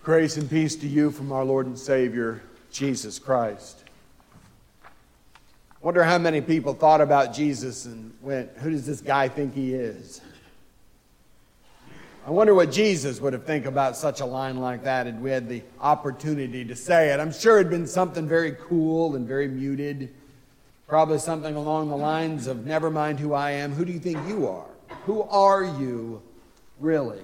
Grace and peace to you from our Lord and Savior, Jesus Christ. I wonder how many people thought about Jesus and went, who does this guy think he is? I wonder what Jesus would have think about such a line like that if we had the opportunity to say it. I'm sure it'd been something very cool and very muted. Probably something along the lines of, never mind who I am, who do you think you are? Who are you really?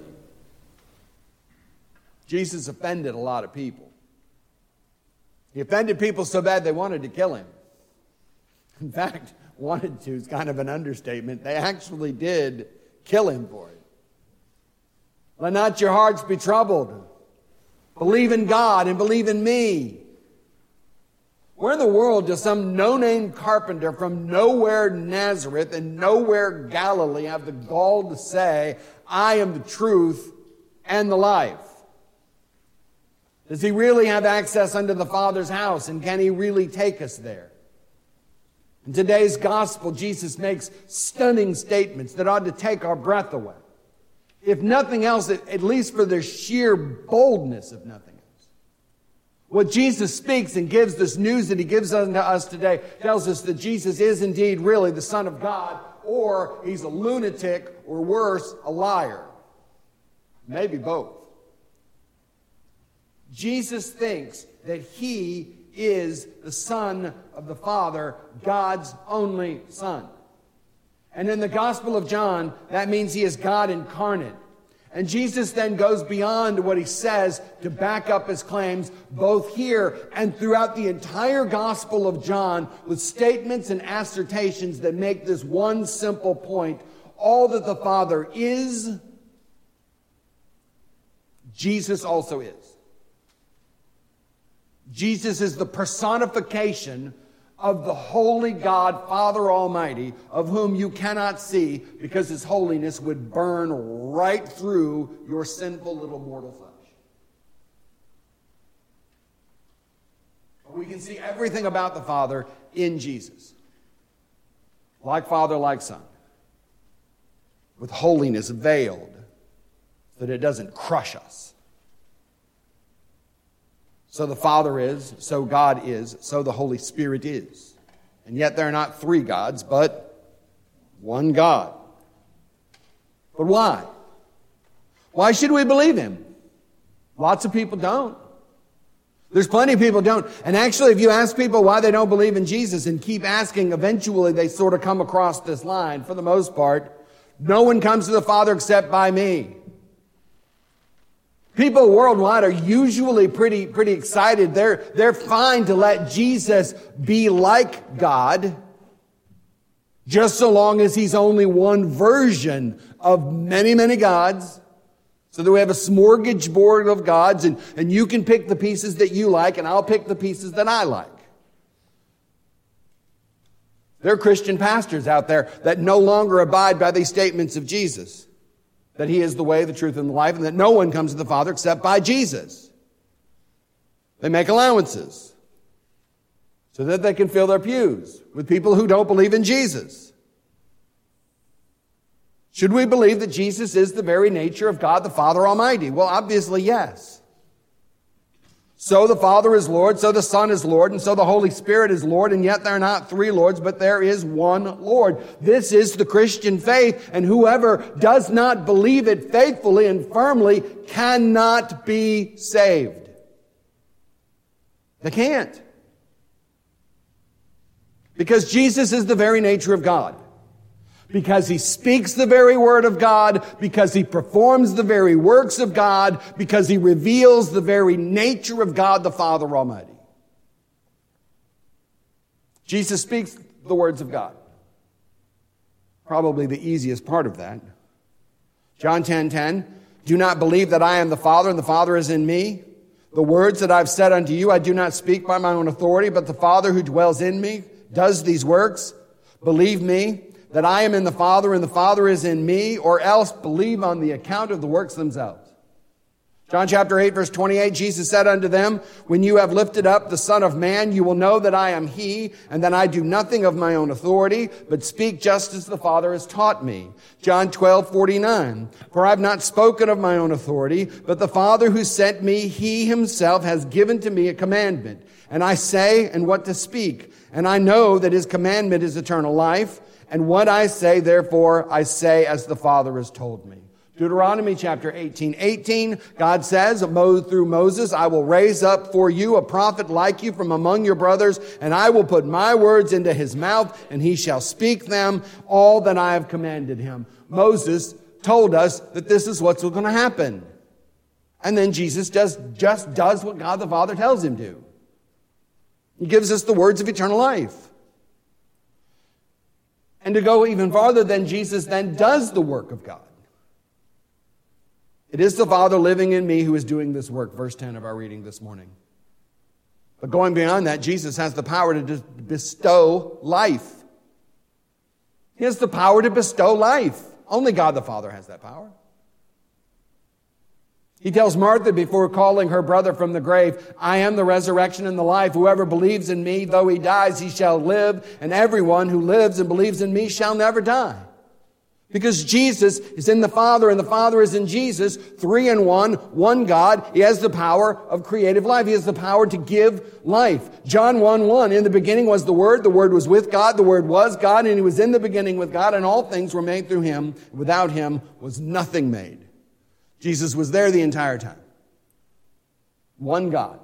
Jesus offended a lot of people. He offended people so bad they wanted to kill him. In fact, wanted to is kind of an understatement. They actually did kill him for it. Let not your hearts be troubled. Believe in God and believe in me. Where in the world does some no-name carpenter from nowhere Nazareth and nowhere Galilee have the gall to say, I am the truth and the life? Does he really have access unto the Father's house, and can he really take us there? In today's gospel, Jesus makes stunning statements that ought to take our breath away. If nothing else, at least for their sheer boldness, if nothing else. What Jesus speaks and gives, this news that he gives unto us today, tells us that Jesus is indeed really the Son of God, or he's a lunatic, or worse, a liar. Maybe both. Jesus thinks that he is the Son of the Father, God's only Son. And in the Gospel of John, that means he is God incarnate. And Jesus then goes beyond what he says to back up his claims, both here and throughout the entire Gospel of John, with statements and assertions that make this one simple point. All that the Father is, Jesus also is. Jesus is the personification of the holy God, Father Almighty, of whom you cannot see because his holiness would burn right through your sinful little mortal flesh. But we can see everything about the Father in Jesus. Like Father, like Son. With holiness veiled so that it doesn't crush us. So the Father is, so God is, so the Holy Spirit is. And yet there are not three gods, but one God. But why? Why should we believe him? Lots of people don't. There's plenty of people who don't. And actually, if you ask people why they don't believe in Jesus and keep asking, eventually they sort of come across this line. For the most part, no one comes to the Father except by me. People worldwide are usually pretty excited. They're fine to let Jesus be like God, just so long as he's only one version of many, many gods. So that we have a smorgasbord of gods, and you can pick the pieces that you like, and I'll pick the pieces that I like. There are Christian pastors out there that no longer abide by these statements of Jesus. That he is the way, the truth, and the life, and that no one comes to the Father except by Jesus. They make allowances so that they can fill their pews with people who don't believe in Jesus. Should we believe that Jesus is the very nature of God the Father Almighty? Well, obviously, yes. So the Father is Lord, so the Son is Lord, and so the Holy Spirit is Lord, and yet there are not three Lords, but there is one Lord. This is the Christian faith, and whoever does not believe it faithfully and firmly cannot be saved. They can't. Because Jesus is the very nature of God. Because he speaks the very word of God, because he performs the very works of God, because he reveals the very nature of God the Father Almighty. Jesus speaks the words of God. Probably the easiest part of that. John 10:10, do not believe that I am the Father and the Father is in me. The words that I've said unto you, I do not speak by my own authority, but the Father who dwells in me does these works. Believe me that I am in the Father and the Father is in me, or else believe on the account of the works themselves. John chapter 8, verse 28, Jesus said unto them, when you have lifted up the Son of Man, you will know that I am he, and that I do nothing of my own authority, but speak just as the Father has taught me. John 12:49, for I have not spoken of my own authority, but the Father who sent me, he himself has given to me a commandment. And I say, and what to speak. And I know that his commandment is eternal life. And what I say, therefore, I say as the Father has told me. Deuteronomy chapter 18:18, God says, through Moses, I will raise up for you a prophet like you from among your brothers, and I will put my words into his mouth, and he shall speak them, all that I have commanded him. Moses told us that this is what's going to happen. And then Jesus just does what God the Father tells him to. He gives us the words of eternal life. And to go even farther, then Jesus then does the work of God. It is the Father living in me who is doing this work, verse 10 of our reading this morning. But going beyond that, Jesus has the power to bestow life. He has the power to bestow life. Only God the Father has that power. He tells Martha before calling her brother from the grave, I am the resurrection and the life. Whoever believes in me, though he dies, he shall live. And everyone who lives and believes in me shall never die. Because Jesus is in the Father and the Father is in Jesus, 3 in 1, one God. He has the power of creative life. He has the power to give life. John 1:1, in the beginning was the Word was with God, the Word was God, and he was in the beginning with God, and all things were made through him. Without him was nothing made. Jesus was there the entire time. One God.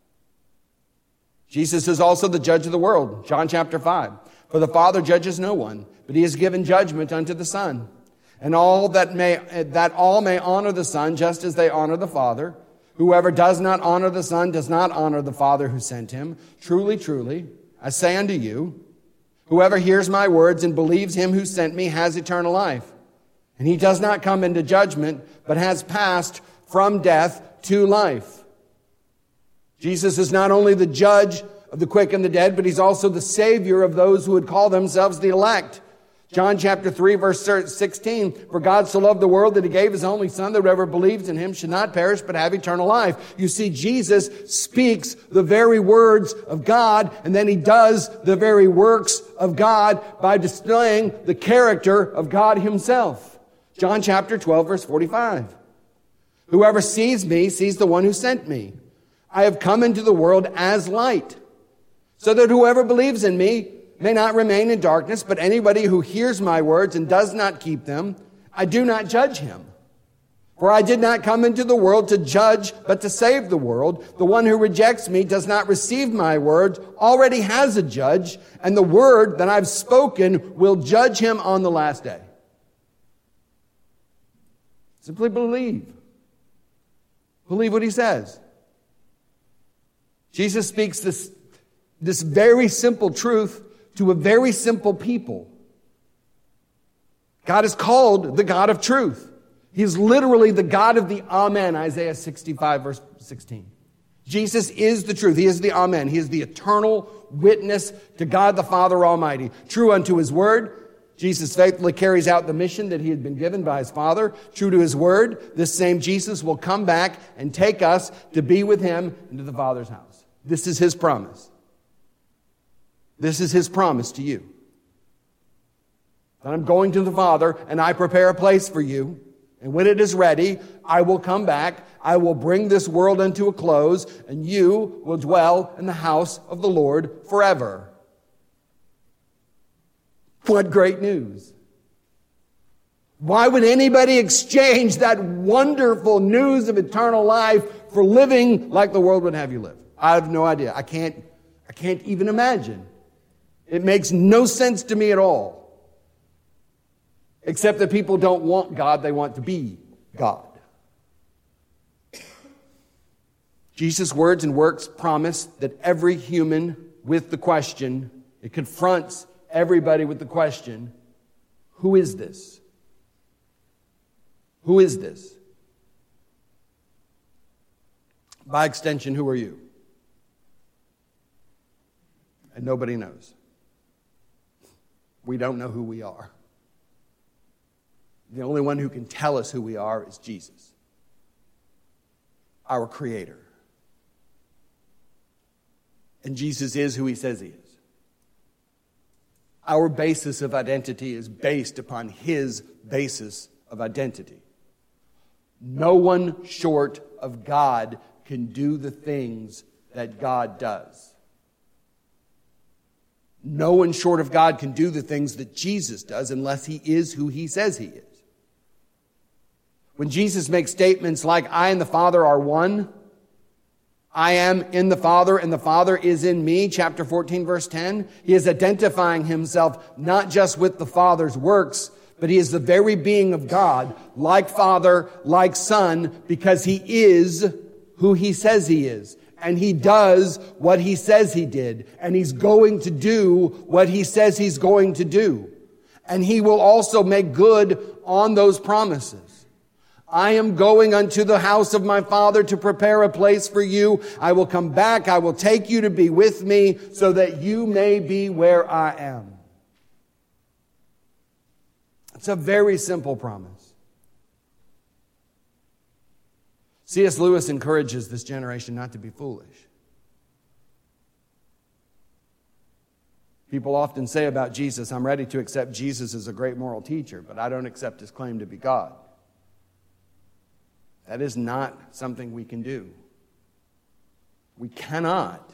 Jesus is also the judge of the world. John chapter 5. For the Father judges no one, but he has given judgment unto the Son. And that all may honor the Son, just as they honor the Father. Whoever does not honor the Son does not honor the Father who sent him. Truly, truly, I say unto you, whoever hears my words and believes him who sent me has eternal life. And he does not come into judgment, but has passed from death to life. Jesus is not only the judge of the quick and the dead, but he's also the Savior of those who would call themselves the elect. John chapter 3, verse 16, for God so loved the world that he gave his only Son, that whoever believes in him should not perish but have eternal life. You see, Jesus speaks the very words of God, and then he does the very works of God by displaying the character of God himself. John chapter 12, verse 45. Whoever sees me sees the one who sent me. I have come into the world as light, so that whoever believes in me may not remain in darkness, but anybody who hears my words and does not keep them, I do not judge him. For I did not come into the world to judge, but to save the world. The one who rejects me does not receive my words, already has a judge, and the word that I've spoken will judge him on the last day. Simply believe. Believe what he says. Jesus speaks this very simple truth to a very simple people. God is called the God of truth. He is literally the God of the Amen, Isaiah 65, verse 16. Jesus is the truth. He is the Amen. He is the eternal witness to God the Father Almighty. True unto his word, Jesus faithfully carries out the mission that he had been given by his Father. True to his word, this same Jesus will come back and take us to be with him into the Father's house. This is his promise. This is his promise to you. That I'm going to the Father and I prepare a place for you. And when it is ready, I will come back. I will bring this world unto a close and you will dwell in the house of the Lord forever. What great news. Why would anybody exchange that wonderful news of eternal life for living like the world would have you live? I have no idea. I can't even imagine. It makes no sense to me at all. Except that people don't want God, they want to be God. Jesus' words and works promise that every human with the question, it confronts everybody with the question, who is this? Who is this? By extension, who are you? And nobody knows. We don't know who we are. The only one who can tell us who we are is Jesus. our Creator. And Jesus is who he says he is. Our basis of identity is based upon his basis of identity. No one short of God can do the things that God does. No one short of God can do the things that Jesus does unless he is who he says he is. When Jesus makes statements like, I and the Father are one, I am in the Father and the Father is in me, chapter 14, verse 10, he is identifying himself not just with the Father's works, but he is the very being of God, like Father, like Son, because he is who he says he is. And he does what he says he did. And he's going to do what he says he's going to do. And he will also make good on those promises. I am going unto the house of my Father to prepare a place for you. I will come back. I will take you to be with me so that you may be where I am. It's a very simple promise. C.S. Lewis encourages this generation not to be foolish. People often say about Jesus, I'm ready to accept Jesus as a great moral teacher, but I don't accept his claim to be God. That is not something we can do. We cannot.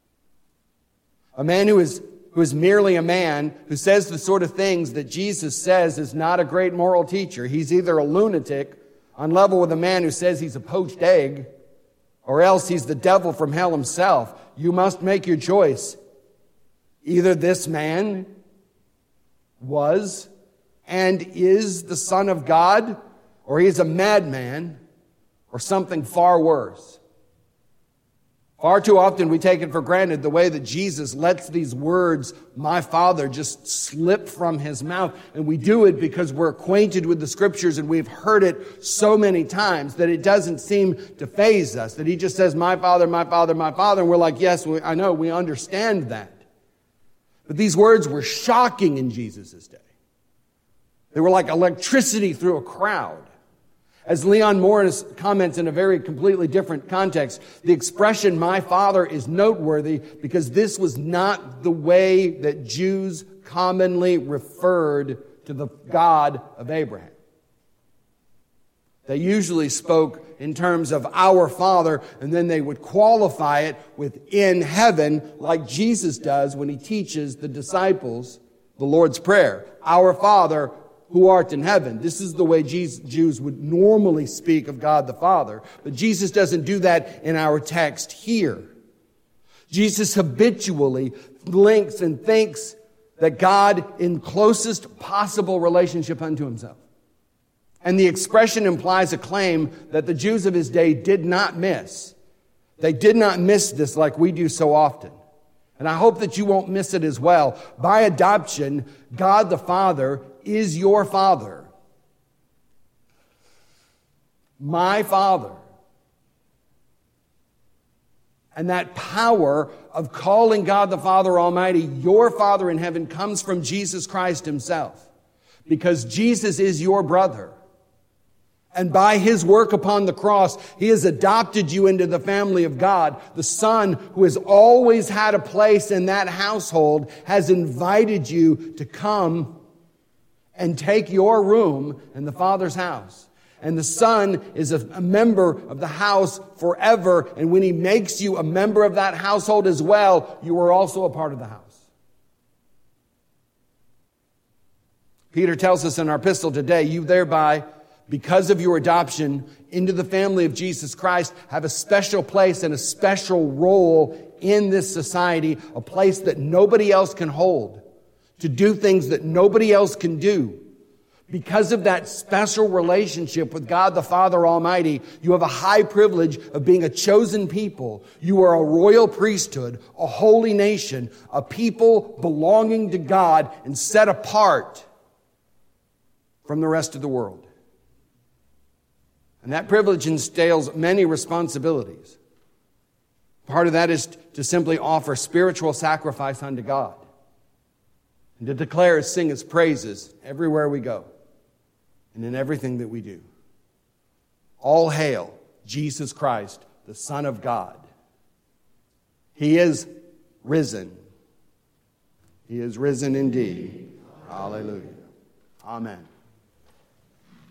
A man who is merely a man, who says the sort of things that Jesus says, is not a great moral teacher. He's either a lunatic on level with a man who says he's a poached egg, or else he's the devil from hell himself. You must make your choice. Either this man was and is the Son of God, or he is a madman, or something far worse. Far too often we take it for granted the way that Jesus lets these words, my Father, just slip from his mouth. And we do it because we're acquainted with the Scriptures and we've heard it so many times that it doesn't seem to faze us. That he just says, my Father, my Father, my Father. And we're like, yes, I know, we understand that. But these words were shocking in Jesus' day. They were like electricity through a crowd. As Leon Morris comments in a very completely different context, the expression, my Father, is noteworthy because this was not the way that Jews commonly referred to the God of Abraham. They usually spoke in terms of our Father, and then they would qualify it with in heaven, like Jesus does when he teaches the disciples the Lord's Prayer. Our Father, who art in heaven. This is the way Jews would normally speak of God the Father. But Jesus doesn't do that in our text here. Jesus habitually links and thinks that God in closest possible relationship unto himself. And the expression implies a claim that the Jews of his day did not miss. They did not miss this like we do so often. And I hope that you won't miss it as well. By adoption, God the Father is your Father. My Father. And that power of calling God the Father Almighty your Father in heaven comes from Jesus Christ himself. Because Jesus is your brother. And by his work upon the cross, he has adopted you into the family of God. The Son, who has always had a place in that household, has invited you to come and take your room in the Father's house. And the Son is a member of the house forever. And when he makes you a member of that household as well, you are also a part of the house. Peter tells us in our epistle today, you thereby, because of your adoption into the family of Jesus Christ, have a special place and a special role in this society, a place that nobody else can hold, to do things that nobody else can do. Because of that special relationship with God the Father Almighty, you have a high privilege of being a chosen people. You are a royal priesthood, a holy nation, a people belonging to God and set apart from the rest of the world. And that privilege entails many responsibilities. Part of that is to simply offer spiritual sacrifice unto God. And to declare and sing his praises everywhere we go. And in everything that we do. All hail Jesus Christ, the Son of God. He is risen. He is risen indeed. Hallelujah. Amen.